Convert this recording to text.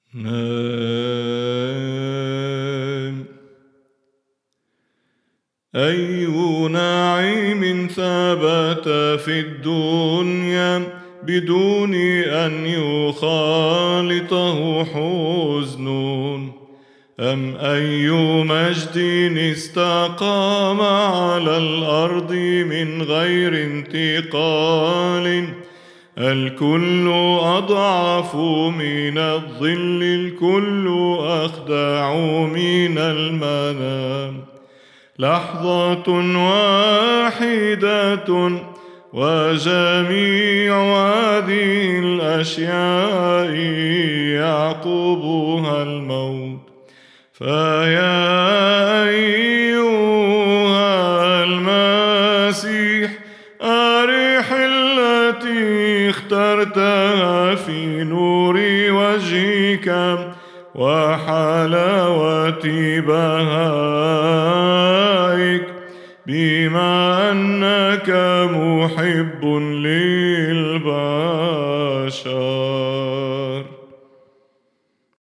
نام. أي نعيم ثبت في الدنيا بدون أن يخالطه حزن، أم أي مجد استقام على الأرض من غير انتقال. الكل أضعف من الظل، الكل أخدع من المنام. لحظة واحدة وجميع هذه الأشياء يعقبها الموت. فيا أيها المسيح، أرح التي اخترتها في نور وجهك وحلاوة بهائك، بما أنك محب للبشر.